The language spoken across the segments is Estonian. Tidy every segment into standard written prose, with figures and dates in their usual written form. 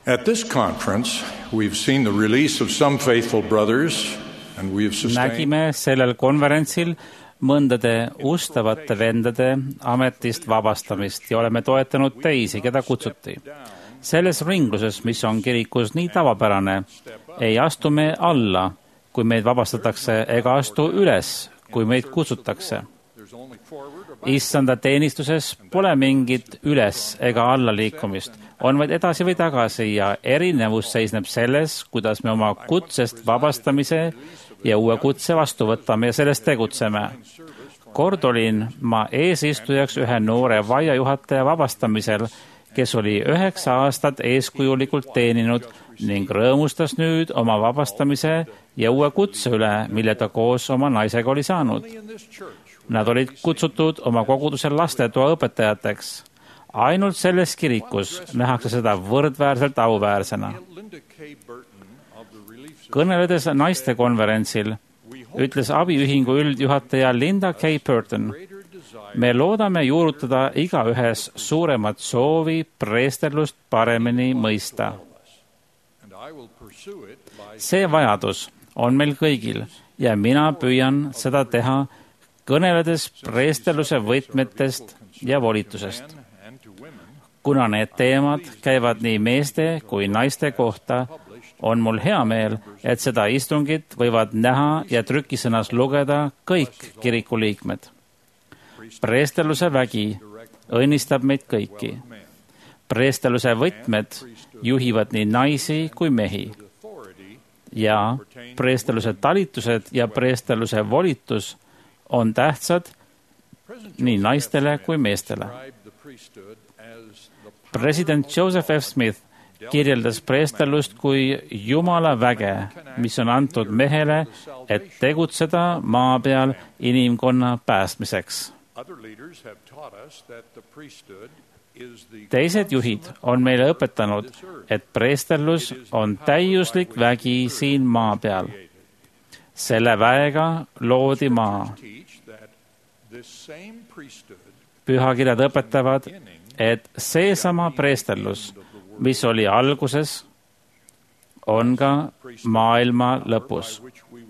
At this conference, we've seen the release of some faithful brothers and we have sustained. Nägime sellel konverentsil mõndade ustavate vendade ametist vabastamist ja oleme toetanud teisi, keda kutsuti. Selles ringluses, mis on kirikus nii tavapärane, ei astu me alla, kui meid vabastatakse, ega astu üles, kui meid kutsutakse. Issanda teenistuses pole mingit üles ega alla liikumist, on vaid edasi või tagasi ja erinevus seisneb selles, kuidas me oma kutsest vabastamise ja uue kutse vastu võtame ja sellest tegutseme. Kord olin ma eesistujaks ühe noore vaiajuhataja vabastamisel, kes oli 9 aastat eeskujulikult teeninud ning rõõmustas nüüd oma vabastamise ja uue kutse üle, mille ta koos oma naisega oli saanud. Nad olid kutsutud oma koguduse lastetoa õpetajateks. Ainult selles kirikus nähakse seda võrdväärselt auväärsena. Kõneledes naistekonverentsil ütles abiühingu üldjuhataja Linda K. Burton, me loodame juurutada igaühes suuremat soovi preesterlust paremini mõista. See vajadus on meil kõigil ja mina püüan seda teha, kõneledes preesterluse võtmetest ja volitusest. Kuna need teemad käivad nii meeste kui naiste kohta, on mul hea meel, et seda istungit võivad näha ja trükisõnas lugeda kõik kirikuliikmed. Preesterluse vägi õnnistab meid kõiki. Preesterluse võtmed juhivad nii naisi kui mehi. Ja preesterluse talitused ja preesterluse volitus on tähtsad nii naistele kui meestele. President Joseph F. Smith kirjeldas preesterlust kui Jumala väge, mis on antud mehele, et tegutseda maa peal inimkonna päästmiseks. Teised juhid on meile õpetanud, et preesterlus on täiuslik vägi siin maa peal. Selle väega loodi maa. Pühakirjad õpetavad, et seesama preesterlus, mis oli alguses, on ka maailma lõpus.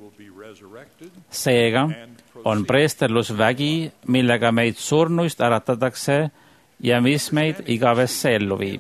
Seega on preesterlus vägi, millega meid surnuist äratatakse ja mis meid igavesse ellu viib.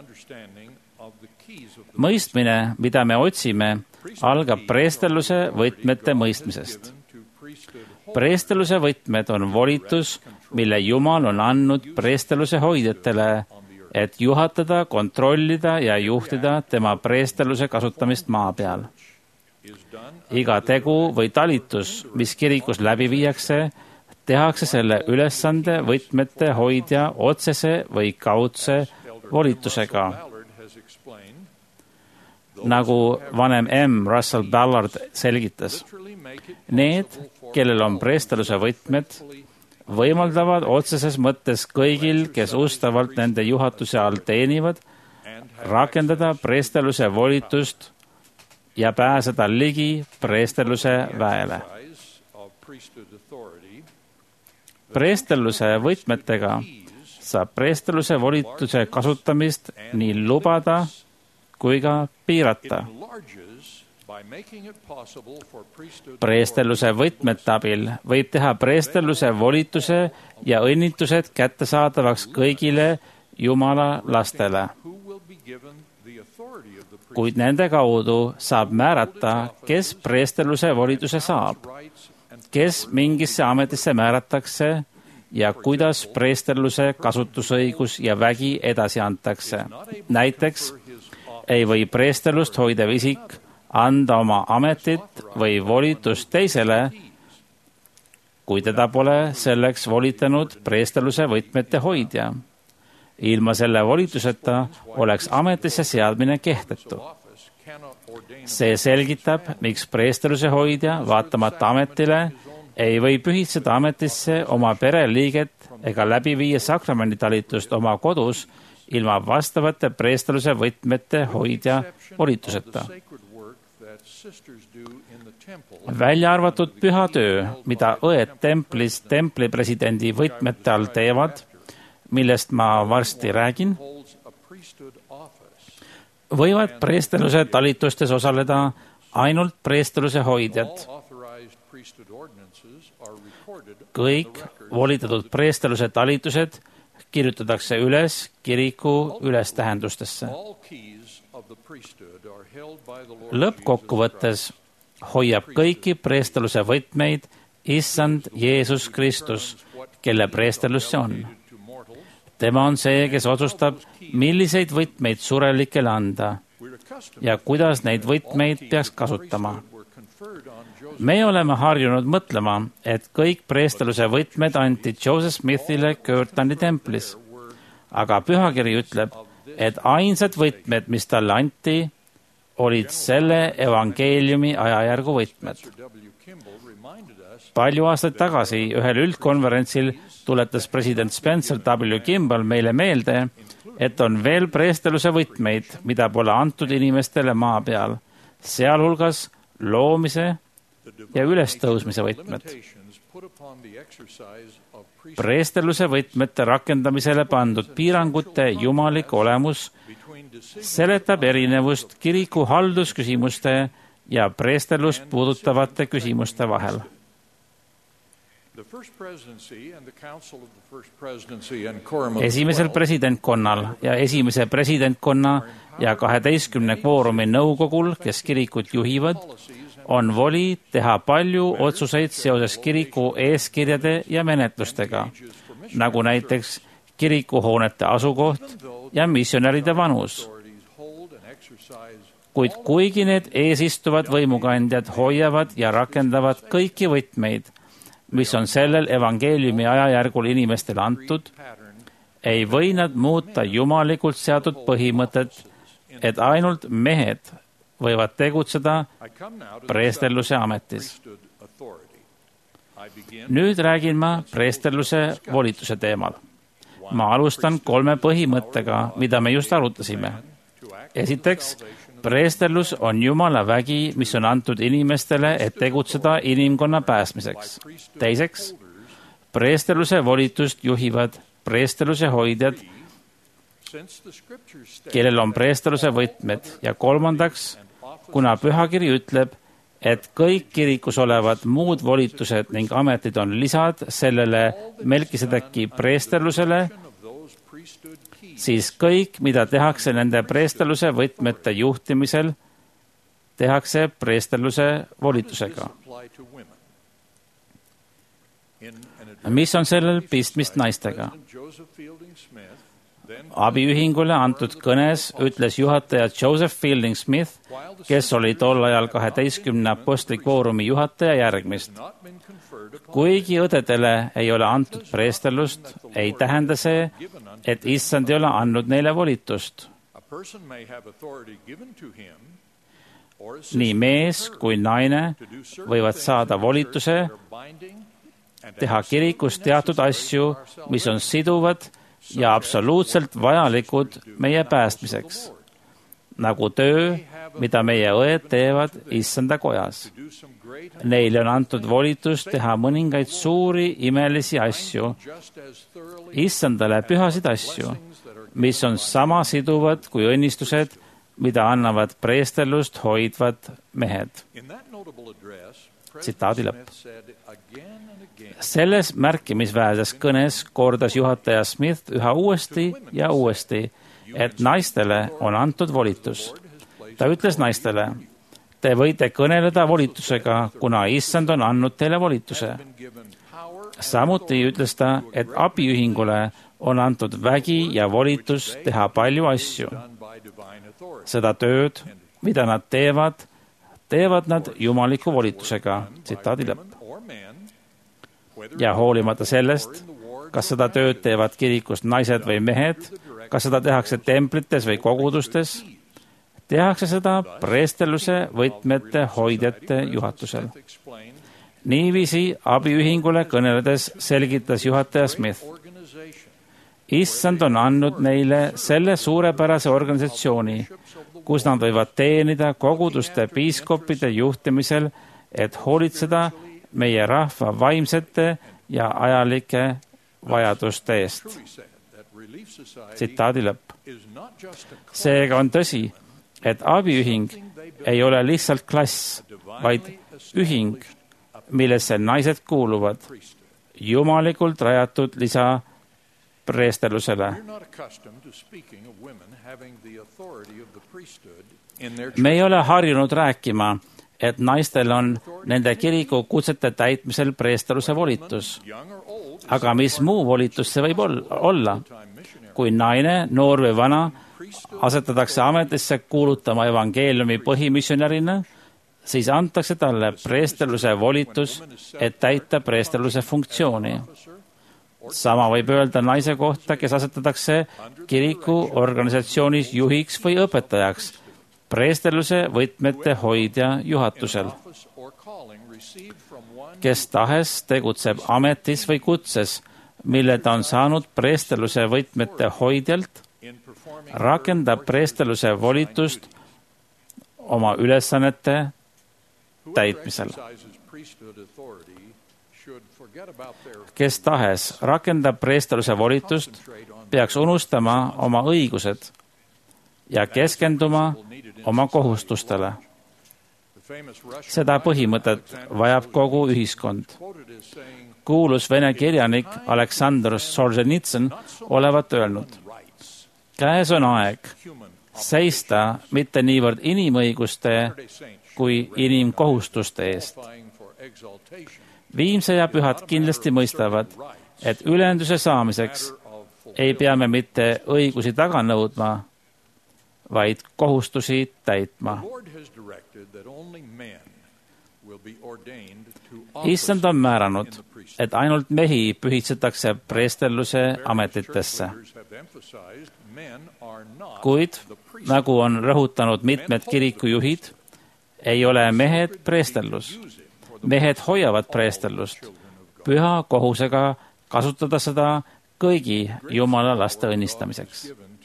Mõistmine, mida me otsime, algab preesterluse võtmete mõistmisest. Preesterluse võtmed on volitus, mille Jumal on andnud preesterluse hoidjatele, et juhatada, kontrollida ja juhtida tema preesterluse kasutamist maa peal. Iga tegu või talitus, mis kirikus läbi viiakse, tehakse selle ülesande võtmete hoidja otsese või kaudse volitusega. Nagu vanem M. Russell Ballard selgitas, need, kellel on preesterluse võtmed, võimaldavad otseses mõttes kõigil, kes ustavalt nende juhatuse all teenivad, rakendada preesterluse volitust ja pääseda ligi preesterluse väele. Preesterluse võtmetega saab preesterluse volituse kasutamist nii lubada kui ka piirata. Preesterluse võtmete abil võib teha preesterluse volituse ja õnnitused kättesaadavaks kõigile Jumala lastele. Kuid nende kaudu saab määrata, kes preesterluse volituse saab, kes mingisse ametisse määratakse ja kuidas preesterluse kasutusõigus ja vägi edasi antakse. Näiteks ei või preesterlust hoidev isik anda oma ametit või volitust teisele, kui teda pole selleks volitanud preesterluse võtmete hoidja. Ilma selle volituseta oleks ametisse seadmine kehtetu. See selgitab, miks preesterluse hoidja, vaatamata ametile, ei või pühitseda ametisse oma pereliiget ega läbi viia sakramenditalitust oma kodus ilma vastavate preesterluse võtmete hoidja volituseta. Välja arvatud püha töö, mida õed templis templipresidendi võtmete all teevad, millest ma varsti räägin, võivad preestluse talitustes osaleda ainult preestluse hoidjad. Kõik volitatud preestluse talitused kirjutatakse üles kiriku ülestähendustesse. Lõppkokkuvõttes hoiab kõiki preestluse võtmeid Issand Jeesus Kristus, kelle preestlus see on. Tema on see, kes otsustab, milliseid võtmeid surelikele anda ja kuidas neid võtmeid peaks kasutama. Me oleme harjunud mõtlema, et kõik preestluse võtmed anti Joseph Smithile Kirtani templis, aga pühakiri ütleb, et ainsad võtmed, mis talle anti, olid selle evangeeliumi ajajärgu võtmed. Palju aastaid tagasi ühel üldkonverentsil tuletas president Spencer W. Kimball meile meelde, et on veel preestluse võtmeid, mida pole antud inimestele maa peal, sealhulgas loomise ja ülestõusmise võtmed. Preestluse võtmete rakendamisele pandud piirangute jumalik olemus seletab erinevust kiriku haldusküsimuste ja preestlust puudutavate küsimuste vahel. Esimesel presidentkonnal ja esimese presidentkonna ja 12 kvoorumi nõukogul, kes kirikut juhivad, on voli teha palju otsuseid seoses kiriku eeskirjade ja menetlustega, nagu näiteks kirikuhoonete asukoht ja missionäride vanus. Kuid kuigi need eesistuvad võimukandjad hoiavad ja rakendavad kõiki võtmeid, mis on sellel evangeeliumi ajajärgul inimestele antud, ei või nad muuta jumalikult seatud põhimõtet, et ainult mehed võivad tegutseda preestelluse ametis. Nüüd räägin ma preestelluse volituse teemal. Ma alustan 3 põhimõttega, mida me just arutasime. Esiteks, preestellus on Jumala vägi, mis on antud inimestele, et tegutseda inimkonna päästmiseks. Teiseks, preestelluse volitust juhivad preestelluse hoidjad, kellel on preestelluse võtmed. Ja kolmandaks, kuna pühakiri ütleb, et kõik kirikus olevad muud volitused ning ametid on lisad sellele Melkisedeki preestellusele, siis kõik, mida tehakse nende preestelluse võtmete juhtimisel, tehakse preestelluse volitusega. Mis on sellel pistmist naistega? Abiühingule antud kõnes ütles juhataja Joseph Fielding Smith, kes oli tol ajal 12 apostli kvoorumi juhataja, järgmist. Kuigi õdedele ei ole antud preestellust, ei tähenda see, et Issand ei ole andnud neile volitust. Nii mees kui naine võivad saada volituse teha kirikus teatud asju, mis on siduvad ja absoluutselt vajalikud meie päästmiseks, nagu töö, mida meie õed teevad Issanda kojas. Neile on antud volitus teha mõningaid suuri imelisi asju, Issandale pühasid asju, mis on sama siduvad kui õnnistused, mida annavad preestellust hoidvad mehed. Tsitaadi lõpp. Selles märkimisväärses kõnes kordas juhataja Smith üha uuesti ja uuesti, et naistele on antud volitus. Ta ütles naistele, te võite kõneleda volitusega, kuna Issand on andnud teile volituse. Samuti ütles ta, et abiühingule on antud vägi ja volitus teha palju asju. Seda tööd, mida nad teevad, teevad nad jumaliku volitusega. Tsitaadi lõpp. Ja hoolimata sellest, kas seda tööd teevad kirikus naised või mehed, kas seda tehakse templites või kogudustes, tehakse seda preestelluse võtmete hoidjate juhatusel. Niiviisi abiühingule kõneledes selgitas juhataja Smith. Issand on andnud neile selle suurepärase organisatsiooni, kus nad võivad teenida koguduste piiskopide juhtimisel, et hoolitseda meie rahva vaimsete ja ajalike vajaduste eest. Tsitaadi lõpp. Seega on tõsi, et abiühing ei ole lihtsalt klass, vaid ühing, millesse naised kuuluvad, jumalikult rajatud lisa preesterlusele. Me ei ole harjunud rääkima, et naistel on nende kiriku kutsete täitmisel preesterluse volitus. Aga mis muu volitus see võib olla? Kui naine, noor või vana, asetatakse ametisse kuulutama evangeeliumi põhimissionärina, siis antakse talle preesterluse volitus, et täita preesterluse funktsiooni. Sama võib öelda naise kohta, kes asetatakse kiriku organisatsioonis juhiks või õpetajaks, preesterluse võtmete hoidja juhatusel. Kes tahes tegutseb ametis või kutses, mille ta on saanud preesterluse võtmete hoidjalt, rakendab preesterluse volitust oma ülesannete täitmisel. Kes tahes rakendab preesterluse volitust, peaks unustama oma õigused ja keskenduma oma kohustustele. Seda põhimõtet vajab kogu ühiskond. Kuulus vene kirjanik Aleksandr Solženitsõn olevat öelnud: käes on aeg seista mitte niivõrd inimõiguste kui inimkohustuste eest. Viimse ja pühad kindlasti mõistavad, et ülenduse saamiseks ei pea me mitte õigusi taga nõudma, vaid kohustusi täitma. Issand on määranud, et ainult mehi pühitsetakse preesterluse ametitesse. Kuid, nagu on rõhutanud mitmed kirikujuhid, ei ole mehed preesterlus. Mehed hoiavad preesterlust, püha kohusega kasutada seda kõigi Jumala laste õnnistamiseks.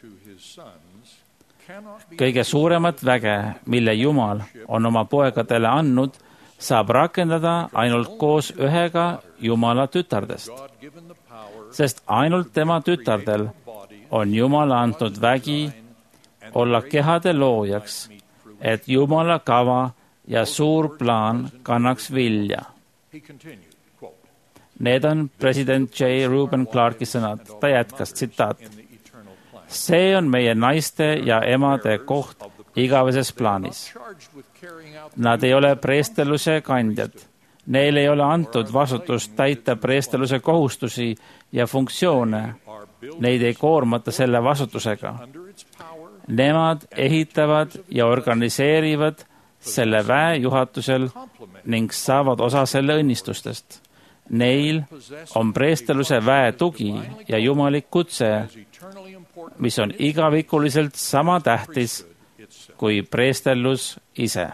Kõige suuremat väge, mille Jumal on oma poegadele andnud, saab rakendada ainult koos ühega Jumala tütardest, sest ainult tema tütardel on Jumala antud vägi olla kehade loojaks, et Jumala kava ja suur plaan kannaks vilja. Need on president J. Reuben Clarki sõnad. Ta jätkas, tsitaat: see on meie naiste ja emade koht igaveses plaanis. Nad ei ole preesterluse kandjad. Neil ei ole antud vastutust täita preesterluse kohustusi ja funktsioone. Neid ei koormata selle vastutusega. Nemad ehitavad ja organiseerivad selle väe juhatusel ning saavad osa selle õnnistustest. Neil on preesterluse väe tugi ja jumalik kutse, mis on igavikuliselt sama tähtis kui preesterlus ise.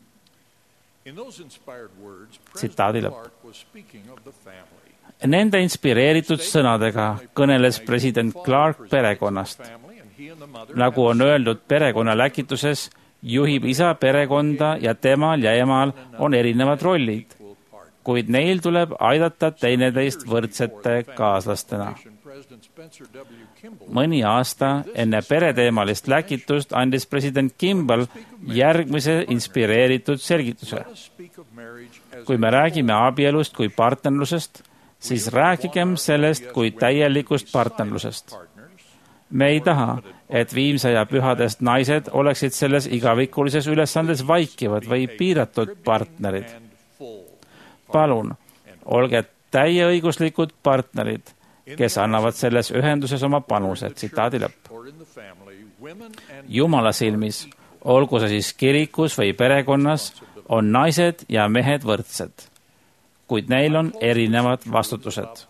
Tsitaadi lõpp. Nende inspireeritud sõnadega kõneles president Clark perekonnast. Nagu on öeldud perekonna läkituses, juhib isa perekonda ja temal ja emal on erinevad rollid, kuid neil tuleb aidata teineteist võrdsete kaaslastena. Mõni aasta enne pereteemalist läkitust andis president Kimball järgmise inspireeritud selgituse. Kui me räägime abielust kui partnerlusest, siis rääkigem sellest kui täielikust partnerlusest. Me ei taha, et viimse ja pühadest naised oleksid selles igavikulises ülesandes vaikivad või piiratud partnerid. Palun, olge täieõiguslikud partnerid, kes annavad selles ühenduses oma panuse. Tsitaadi lõpp. Jumala silmis, olgu see siis kirikus või perekonnas, on naised ja mehed võrdsed, kuid neil on erinevad vastutused.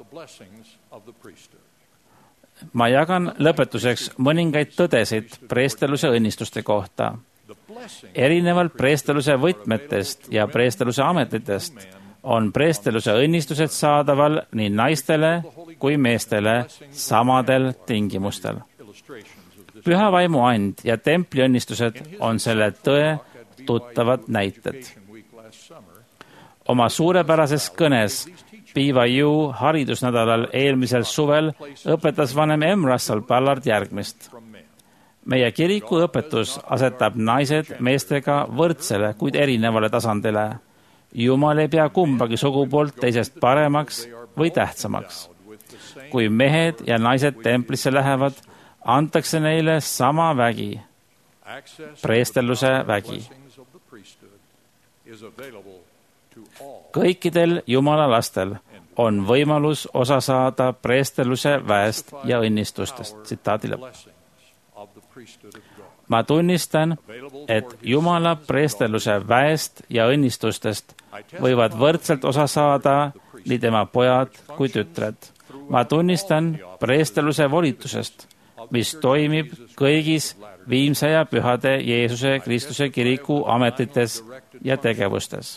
Ma jagan lõpetuseks mõningaid tõdesid preesterluse õnnistuste kohta. Erinevalt preesterluse võtmetest ja preesterluse ametitest on preesterluse õnnistused saadaval nii naistele kui meestele samadel tingimustel. Püha vaimu and ja templi õnnistused on selle tõe tuttavad näited. Oma suurepärases kõnes BYU haridusnädalal eelmisel suvel õpetas vanem M. Russell Ballard järgmist. meie kiriku õpetus asetab naised meestega võrdsele, kuid erinevale tasandile. Jumal ei pea kumbagi sugupoolt teisest paremaks või tähtsamaks. Kui mehed ja naised templisse lähevad, antakse neile sama vägi, preestelluse vägi. Kõikidel Jumala lastel on võimalus osa saada preestelluse väest ja õnnistustest. Tsitaadi lõpp. Ma tunnistan, et Jumala preestelluse väest ja õnnistustest võivad võrdselt osa saada nii tema pojad kui tütred. Ma tunnistan preestelluse volitusest, mis toimib kõigis viimse ja pühade Jeesuse Kristuse kiriku ametites ja tegevustes.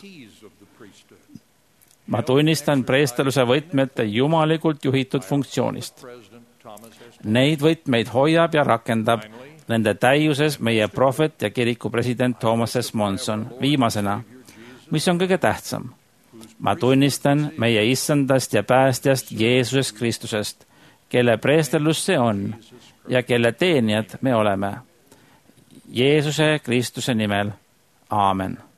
Ma tunnistan preestelluse võtmete jumalikult juhitud funktsioonist. Neid võtmeid hoiab ja rakendab nende täiuses meie prohvet ja kiriku president Thomas S. Monson. Viimasena, mis on kõige tähtsam? Ma tunnistan meie issandast ja päästjast Jeesusest Kristusest, kelle preestellus see on ja kelle teenijad me oleme. Jeesuse Kristuse nimel. Aamen.